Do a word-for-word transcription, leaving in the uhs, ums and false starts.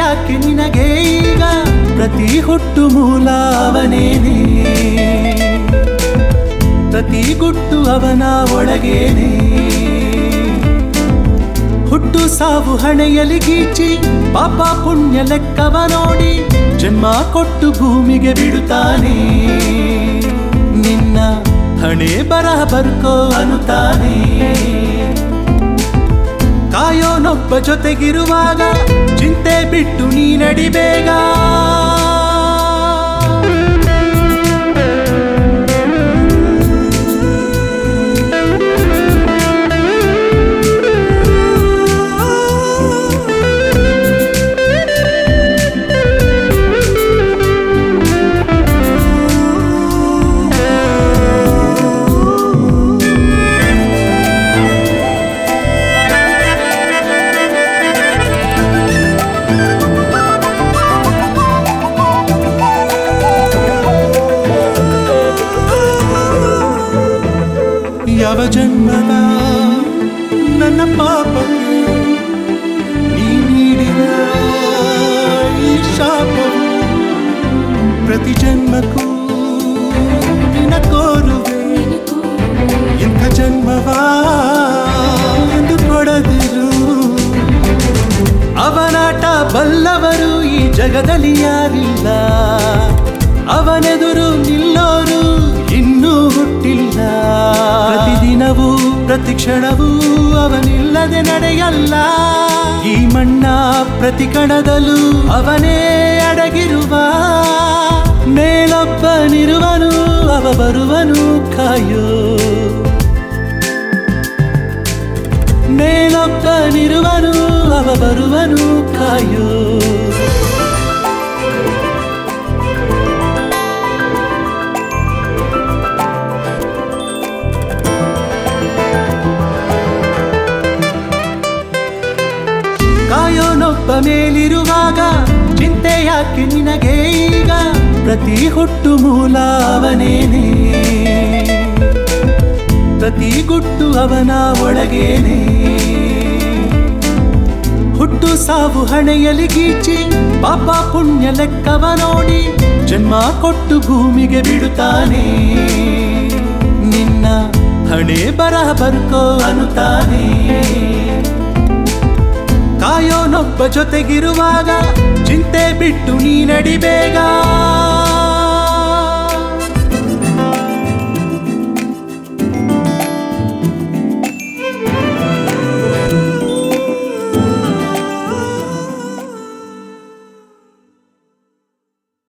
ಯಾಕೆ ನಿನಗೆ ಈಗ ಪ್ರತಿ ಹುಟ್ಟು ಮೂಲ ಅವನೇನೆ ಪ್ರತಿ ಗುಟ್ಟು ಅವನ ಒಳಗೇನೆ ಹುಟ್ಟು ಸಾವು ಹಣೆಯಲ್ಲಿ ಗೀಚಿ ಪಾಪ ಪುಣ್ಯ ಲೆಕ್ಕವ ನೋಡಿ ಜನ್ಮ ಕೊಟ್ಟು ಭೂಮಿಗೆ ಬಿಡುತ್ತಾನೆ ನಿನ್ನ ಹಣೆ ಬರಹ ಬರ್ಕೋ ಅನ್ನುತ್ತಾನೆ ಕಾಯೋನೊಬ್ಬ ಜೊತೆಗಿರುವಾಗ ಚಿಂತೆ ಬಿಟ್ಟು ನೀ ನಡಿಬೇಗ ಯಾವ ಜನ್ಮದ ನನ್ನ ಪಾಪಕ್ಕೆ ನೀ ನೀಡಿದ ಈ ಶಾಪವು ಪ್ರತಿ ಜನ್ಮಕ್ಕೂ ನಿನ್ನ ಕೋರುವೆ ಇಂಥ ಜನ್ಮವ ಎಂದು ಕೊಡದಿರು ಅವನಾಟ ಬಲ್ಲವರು ಈ ಜಗದಲ್ಲಿ ಯಾರಿಲ್ಲ ಅವನೆದುರು ನಿಲ್ಲೋರು ಇನ್ನೂ ಹುಟ್ಟಿಲ್ಲ ಪ್ರತಿದಿನವೂ ಪ್ರತಿ ಕ್ಷಣವೂ ಅವನಿಲ್ಲದೆ ನಡೆಯಲ್ಲ ಈ ಮಣ್ಣ ಪ್ರತಿ ಕಣದಲ್ಲೂ ಅವನೇ ಅಡಗಿರುವ ಮೇಲೊಬ್ಬನಿರುವನು ಅವ ಬರುವನು ಕಾಯೋ ಮೇಲೊಬ್ಬನಿರುವನು ಅವ ಬರುವನು ಕಾಯೋ ಕಾಯೋನೊಬ್ಬ ಮೇಲಿರುವಾಗ ಚಿಂತೆ ಯಾಕೆ ನಿನಗೆ ಈಗ ಪ್ರತಿ ಹುಟ್ಟು ಮೂಲ ಅವನೇನೆ ಪ್ರತಿ ಗುಟ್ಟು ಅವನ ಒಳಗೇನೆ ಹುಟ್ಟು ಸಾವು ಹಣೆಯಲ್ಲಿ ಗೀಚಿ ಪಾಪ ಪುಣ್ಯ ಲೆಕ್ಕವ ನೋಡಿ ಜನ್ಮ ಕೊಟ್ಟು ಭೂಮಿಗೆ ಬಿಡುತ್ತಾನೆ ನಿನ್ನ ಹಣೆ ಬರಹ ಬರ್ಕೋ ಅನ್ನುತ್ತಾನೆ ಕಾಯೋನೊಬ್ಬ ಜೊತೆಗಿರುವಾಗ ಚಿಂತೆ ಬಿಟ್ಟು ನೀ ನಡಿಬೇಗ